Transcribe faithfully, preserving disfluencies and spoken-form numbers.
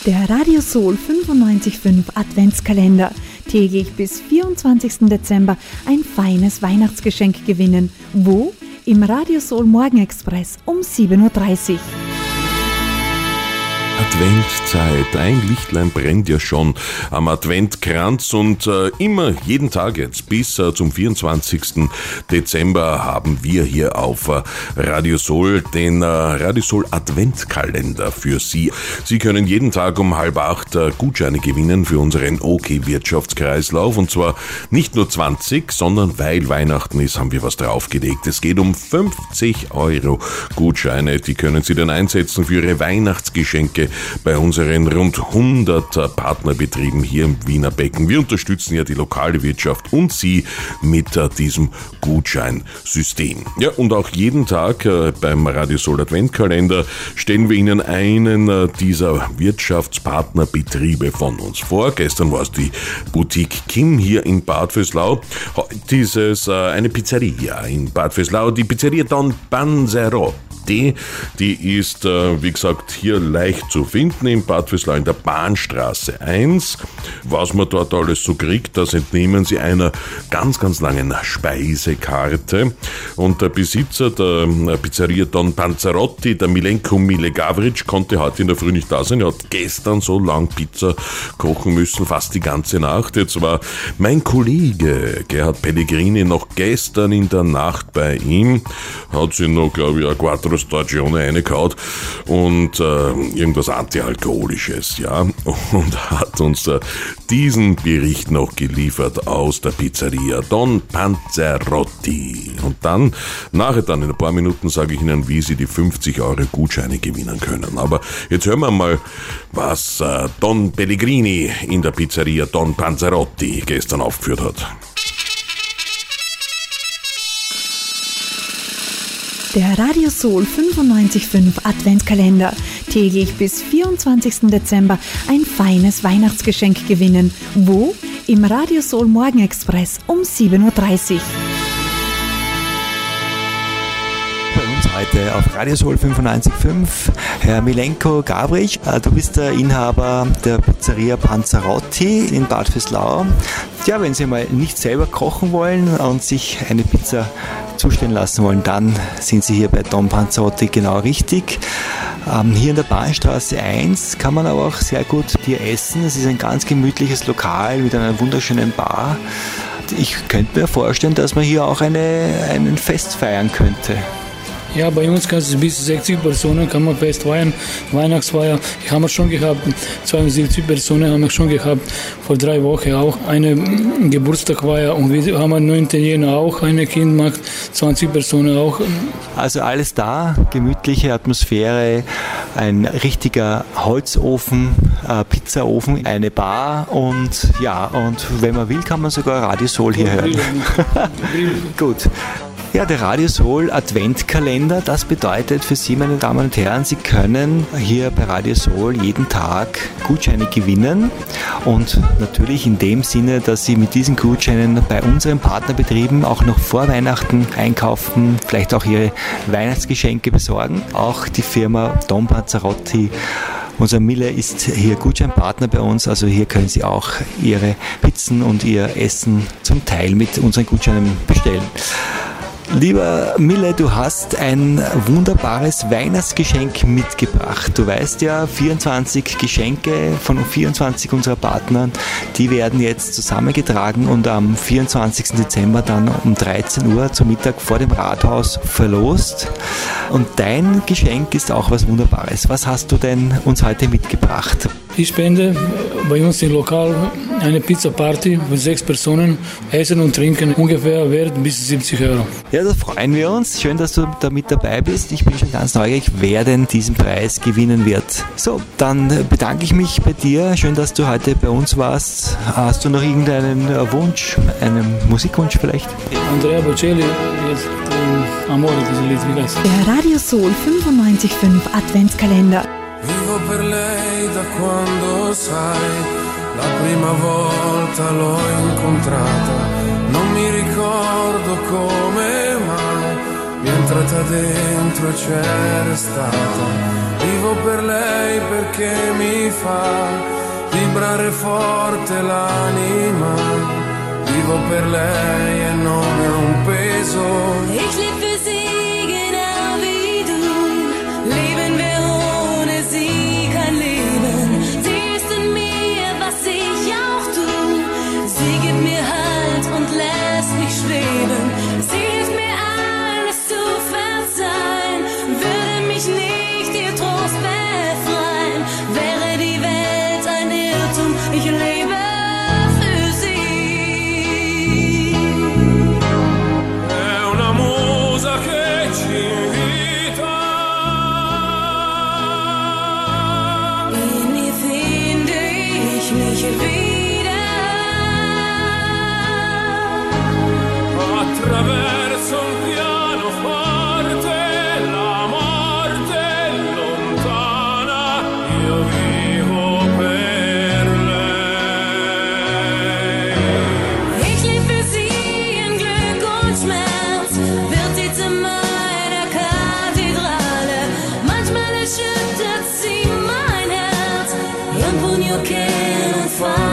Der Radio Soul fünfundneunzig Komma fünf Adventskalender. Täglich bis vierundzwanzigsten Dezember ein feines Weihnachtsgeschenk gewinnen. Wo? Im Radio Soul Morgenexpress um sieben Uhr dreißig. Adventzeit, ein Lichtlein brennt ja schon am Adventkranz und äh, immer, jeden Tag jetzt bis äh, zum vierundzwanzigsten Dezember haben wir hier auf äh, Radio Soul den äh, Radio Soul Adventkalender für Sie. Sie können jeden Tag um halb acht äh, Gutscheine gewinnen für unseren OK Wirtschaftskreislauf und zwar nicht nur zwanzig, sondern weil Weihnachten ist, haben wir was draufgelegt. Es geht um fünfzig Euro Gutscheine, die können Sie dann einsetzen für Ihre Weihnachtsgeschenke bei unseren rund hundert Partnerbetrieben hier im Wiener Becken. Wir unterstützen ja die lokale Wirtschaft und Sie mit diesem Gutscheinsystem. Ja, und auch jeden Tag beim Radio Soul Adventkalender stellen wir Ihnen einen dieser Wirtschaftspartnerbetriebe von uns vor. Gestern war es die Boutique Kim hier in Bad Vöslau. Heute ist es eine Pizzeria in Bad Vöslau, die Pizzeria Don Panzerotti. Die, die ist, äh, wie gesagt, hier leicht zu finden in Bad Vöslau in der Bahnstraße eins. Was man dort alles so kriegt, das entnehmen Sie einer ganz, ganz langen Speisekarte. Und der Besitzer der Pizzeria Don Panzerotti, der Milenko Mile Gavric, konnte heute in der Früh nicht da sein. Er hat gestern so lang Pizza kochen müssen, fast die ganze Nacht. Jetzt war mein Kollege Gerhard Pellegrini noch gestern in der Nacht bei ihm, hat sich noch, glaube ich, ein Quattro Stagione reingehaut und äh, irgendwas Antialkoholisches, ja, und hat uns äh, diesen Bericht noch geliefert aus der Pizzeria Don Panzerotti. Und dann, nachher dann in ein paar Minuten sage ich Ihnen, wie Sie die fünfzig Euro Gutscheine gewinnen können. Aber jetzt hören wir mal, was äh, Don Pellegrini in der Pizzeria Don Panzerotti gestern aufgeführt hat. Der Radio Soul fünfundneunzig Komma fünf Adventskalender. Täglich bis vierundzwanzigsten Dezember ein feines Weihnachtsgeschenk gewinnen. Wo? Im Radio Soul Morgenexpress um sieben Uhr dreißig. Bei uns heute auf Radio Soul fünfundneunzig Komma fünf Herr Milenko Gavric. Du bist der Inhaber der Pizzeria Panzerotti in Bad Vöslau. Ja, wenn Sie mal nicht selber kochen wollen und sich eine Pizza zustellen lassen wollen, dann sind Sie hier bei Don Panzerotti genau richtig. Ähm, hier in der Bahnstraße eins kann man aber auch sehr gut hier essen. Es ist ein ganz gemütliches Lokal mit einer wunderschönen Bar. Ich könnte mir vorstellen, dass man hier auch eine, einen Fest feiern könnte. Ja, bei uns kann es bis sechzig Personen kann man Fest feiern, Weihnachtsfeier. Ich habe schon gehabt, zweiundsiebzig Personen haben wir schon gehabt, vor drei Wochen auch eine Geburtstagfeier und wir haben neunten Jänner auch eine Kind macht, zwanzig Personen auch. Also alles da, gemütliche Atmosphäre, ein richtiger Holzofen, äh, Pizzaofen, eine Bar und ja, und wenn man will, kann man sogar Radio Soul hier hören. Gut. Ja, der Radio Soul Adventkalender, das bedeutet für Sie, meine Damen und Herren, Sie können hier bei Radio Soul jeden Tag Gutscheine gewinnen und natürlich in dem Sinne, dass Sie mit diesen Gutscheinen bei unseren Partnerbetrieben auch noch vor Weihnachten einkaufen, vielleicht auch Ihre Weihnachtsgeschenke besorgen. Auch die Firma Don Panzerotti, unser Mille, ist hier Gutscheinpartner bei uns, also hier können Sie auch Ihre Pizzen und Ihr Essen zum Teil mit unseren Gutscheinen bestellen. Lieber Mille, du hast ein wunderbares Weihnachtsgeschenk mitgebracht. Du weißt ja, vierundzwanzig Geschenke von vierundzwanzig unserer Partner, die werden jetzt zusammengetragen und am vierundzwanzigsten Dezember dann um dreizehn Uhr zum Mittag vor dem Rathaus verlost. Und dein Geschenk ist auch was Wunderbares. Was hast du denn uns heute mitgebracht? Ich spende bei uns im Lokal eine Pizza-Party für sechs Personen, Essen und Trinken, ungefähr wert bis siebzig Euro. Ja, da freuen wir uns. Schön, dass du da mit dabei bist. Ich bin schon ganz neugierig, wer denn diesen Preis gewinnen wird. So, dann bedanke ich mich bei dir. Schön, dass du heute bei uns warst. Hast du noch irgendeinen Wunsch, einen Musikwunsch vielleicht? Andrea Bocelli, jetzt ähm, Amore, dieses Lied, wie heißt? Der Radio Soul fünfundneunzig Komma fünf Adventskalender. Vivo per lei da quando sai, la prima volta l'ho incontrata, non mi ricordo come mai, mi è entrata dentro e c'era stata, Vivo per lei perché mi fa vibrare forte l'anima. Vivo per lei e non è un peso. Ich lebe für sie genau wie du. Leben wir ohne sie kein Leben. Sie ist in mir, was ich auch tu. Sie gibt mir Halt und lässt mich schweben. Sie hilft mir alles zu verzeihen. Würde mich nicht ihr Trost befreien. Wäre die Welt ein Irrtum, ich lebe für sie. È una musa che ci invita. In ihr finde ich mich wieder. Attraverso un pianoforte la morte è lontana. Io vivo per lei. Ich lebe für sie in Glück und Schmerz. Wird sie zu meiner Kathedrale. Manchmal erschüttert sie mein Herz. E un pugno che non fa